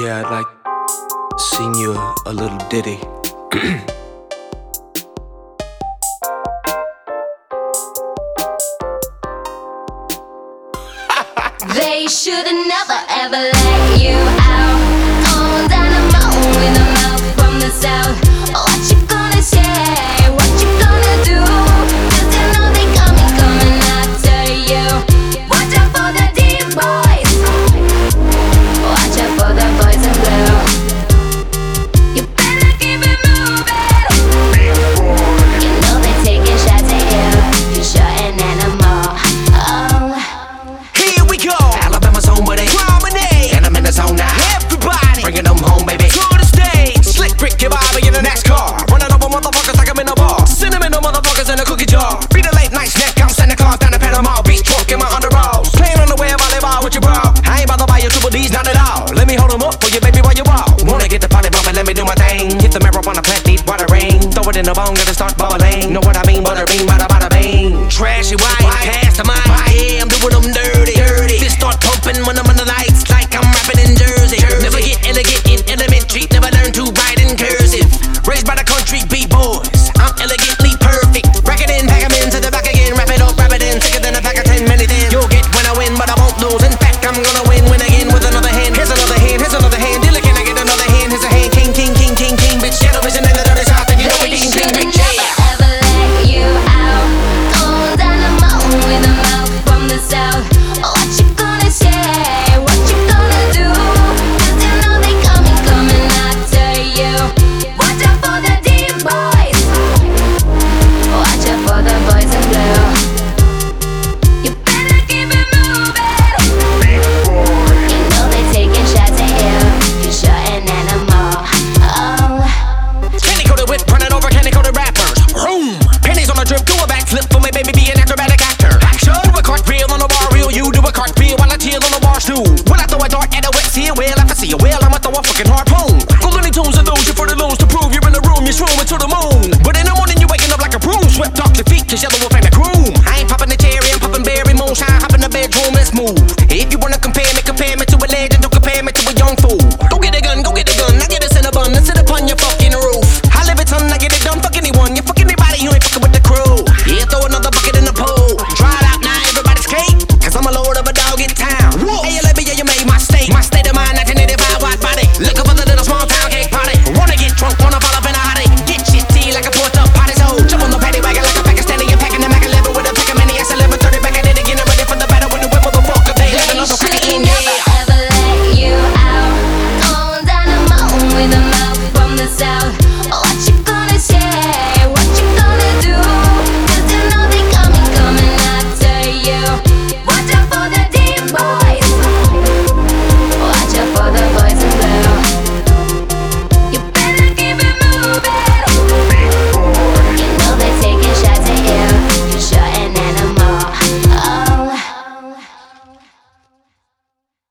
Yeah, I'd like to sing you a little ditty. They should've never ever let you out on dynamite with a mouth from the south. What you gonna say? What you gonna do? 'Cause you know they coming after you. Watch out for the deep boys. Watch out for the boys in blue. You better keep it moving. You know they're taking shots at you. You're sure an animal. Oh. Here we go, Alabama's home where they promenade, and I'm in the zone now. Everybody, bringing them home, baby, to the stage. Slick Rick, your Bobby in the NASCAR, running over motherfuckers like I'm in a bar. Sentimental motherfuckers in a cookie jar. Beat a late night snack, I'm Santa Claus down the Panama Beach, truck in my underalls, playing on the way volleyball with your bro. I ain't about to buy your triple D's, not at all. Let me hold them up for you, baby, while you walk. Wanna get the party bumping, let me do my thing. Hit the marijuana plant, need water rain. Throw it in the bone, gotta start bubbling. Know what I mean? Butter bean, bada bing. Trashy white, pass the mic. Yeah, I'm doing them dirty. Fist start pumping when I'm on the lights, like I'm rapping in Jersey. Never get elegant in elementary, never learn to write in cursive. Raised by the country B-boys, I'm elegantly perfect. Rack it in, pack 'em in to the back again. Wrap it up, wrap it in, thicker than a pack of 10 minutes in. You'll get when I win, but I won't lose. In fact, I'm gonna win again with another hand. Here's another hand, here's another hand. Dealer, can I get another hand? Here's a hand, king, bitch. Yellow vision and the dirty south, and you know we They ding, should've ding, never ever let you out on dynamite with a mouth from the south. What you gonna say? What you gonna do? 'Cause you know they coming after you. Watch out for the deep boys. Watch out for the boys in blue. You better keep it moving. You know they taking shots at you. You're sure an animal. Oh. Candy coated whip, running over candy coated rappers. Room, pennies on a drip, do a backflip for me, baby, be an acrobatic actor. Action, do a cartwheel on a bar reel, you do a cartwheel while I chill on the bar stool. When I throw a dart at a wet seal, well, if I see a whale, I'ma throw a fucking harpoon.